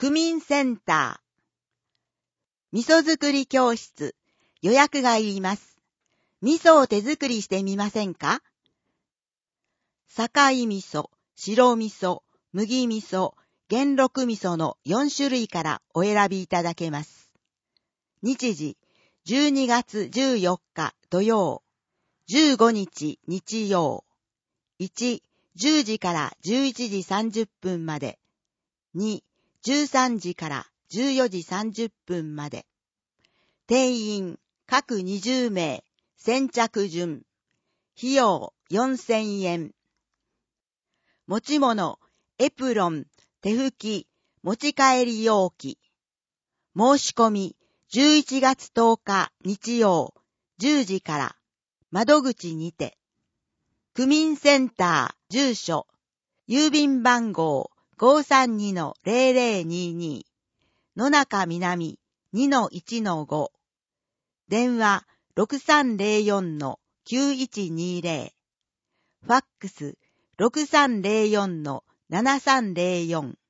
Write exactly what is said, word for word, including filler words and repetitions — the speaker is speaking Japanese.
区民センター。味噌作り教室。予約がいります。味噌を手作りしてみませんか？堺味噌、白味噌、麦味噌、元禄味噌のよん種類からお選びいただけます。日時、じゅうにがつじゅうよっか土曜、じゅうごにち日曜。いち、じゅうじからじゅういちじさんじゅっぷんまで。に、じゅうさんじからじゅうよじさんじゅっぷんまで。定員、各にじゅうめい、先着順。費用よんせんえん。持ち物、エプロン、手拭き、持ち帰り容器。申し込み、じゅういちがつとおか日曜、じゅうじから、窓口にて。区民センター、住所、郵便番号 ごーさんにのゼロゼロにーにー、野中南 にのいちのご、電話 ろくさんゼロよんのきゅういちにーゼロ、ファックス ろくさんゼロよんのななさんゼロよん、